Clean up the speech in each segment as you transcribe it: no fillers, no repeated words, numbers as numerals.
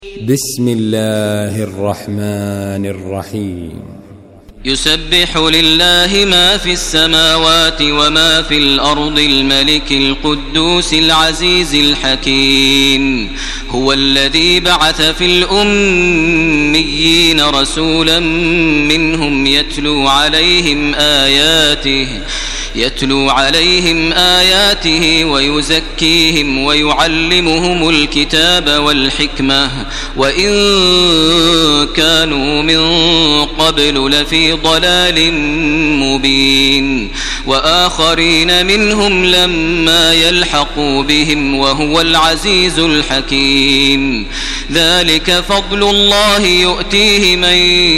بسم الله الرحمن الرحيم. يسبح لله ما في السماوات وما في الأرض الملك القدوس العزيز الحكيم. هو الذي بعث في الأميين رسولا منهم يتلو عليهم آياته ويزكيهم ويعلمهم الكتاب والحكمة وإن كانوا من قبل لفي ضلال مبين وآخرين منهم لما يلحقوا بهم وهو العزيز الحكيم. ذلك فضل الله يؤتيه من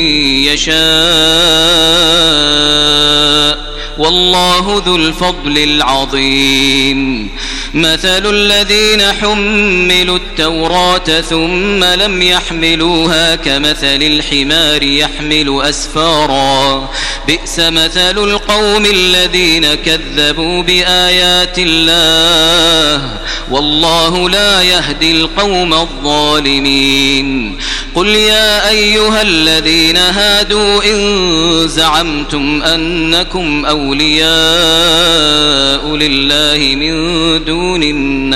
يشاء والله ذو الفضل العظيم. مثل الذين حملوا التوراة ثم لم يحملوها كمثل الحمار يحمل أسفارا بئس مثل القوم الذين كذبوا بآيات الله والله لا يهدي القوم الظالمين. قل يا أيها الذين هادوا إن زعمتم أنكم أولياء لله من دون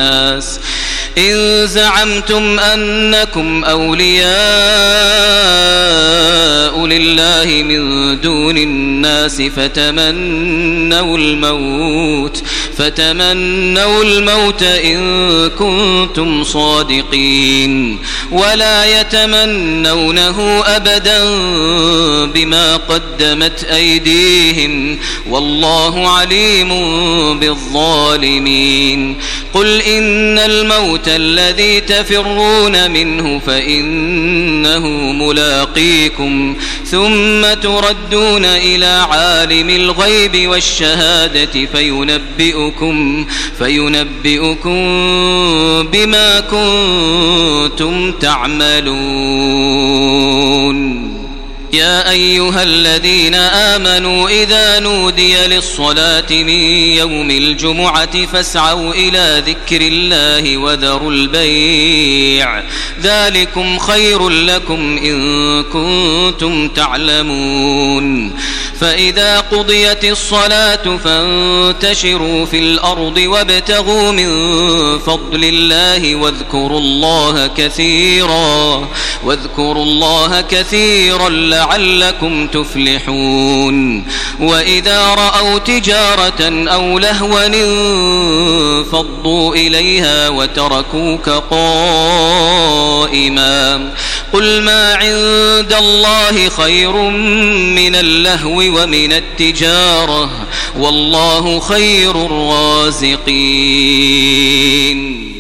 الناس فتمنوا الموت إن كنتم صادقين ولا يتمنونه أبدا بما قدمت أيديهم والله عليم بالظالمين. قل إن الموت الذي تفرون منه فإنه ملاقيكم ثم تردون إلى عالم الغيب والشهادة فينبئكم بما كنتم تعملون. يا أيها الذين آمنوا إذا نودي للصلاة من يوم الجمعة فاسعوا إلى ذكر الله وذروا البيع ذلكم خير لكم إن كنتم تعلمون. فإذا قضيت الصلاة فانتشروا في الأرض وابتغوا من فضل الله واذكروا الله كثيرا لعلكم تفلحون. وإذا رأوا تجارة أو لهوا انفضوا إليها وتركوك قائما. قل ما عند الله خير من اللهو ومن التجارة والله خير الرازقين.